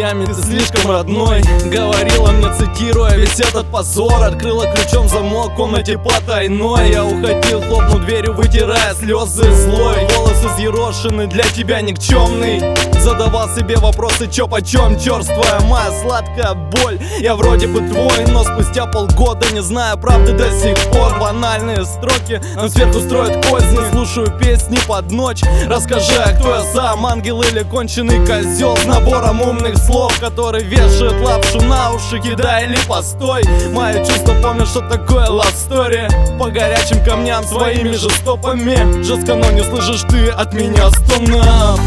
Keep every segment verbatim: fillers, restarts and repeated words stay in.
Миями, ты слишком родной. Говорила мне, цитируя, весь этот позор. Открыла ключом замок в комнате потайной. Я уходил, хлопнул дверью, вытирая слезы злой. Волосы взъерошены, для тебя никчемный. Задавал себе вопросы, чё почем, черствая моя сладкая боль. Я вроде бы твой, но спустя полгода не знаю правды до сих пор. Банальные строки, но сверху строят козни. Слушаю песни под ночь. Расскажи, а кто я сам, ангел или конченый козел? С набором умных слов, который вешает лапшу на уши, кидай или постой. Мои чувства помнят, что такое love story. По горячим камням своими же стопами. Жестко, но не слышишь ты от меня стонов.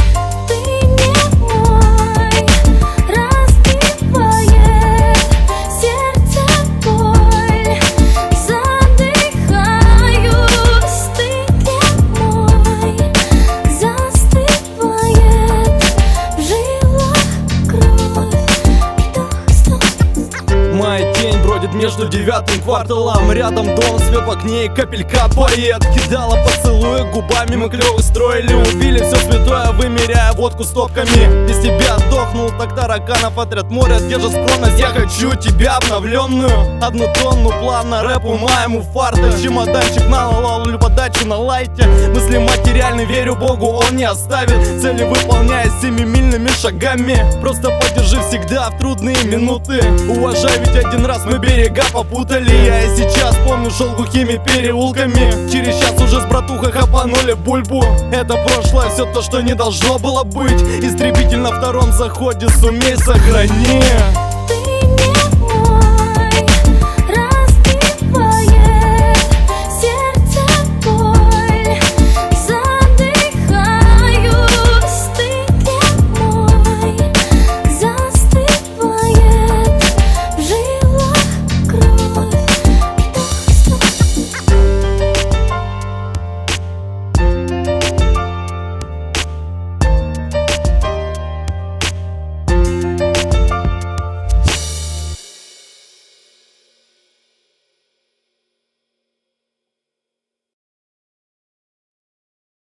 Моя тень бродит между девятым кварталом. Рядом дом, свет в окне и капелька поэт. Кидала поцелуя губами, мы клёво строили. Убили все святое, вымеряя водку стопками. Без тебя сдохнул, так тараканов отряд моря. Держа скромность, я хочу тебя обновленную. Одну тонну плавно рэпу моему фарта. Чемоданчик на лолу, подачу на лайте. Мысли материальны, верю Богу, он не оставит. Цели выполняя семимильными шагами. Просто поддержи всегда в трудные минуты. Уважай, ведь один раз мы берега попутали. Я и сейчас помню, шел глухими переулками. Через час уже с братухой хапанули бульбу. Это прошлое, все то, что не должно было быть. Истребитель на втором заходе, сумей сохрани.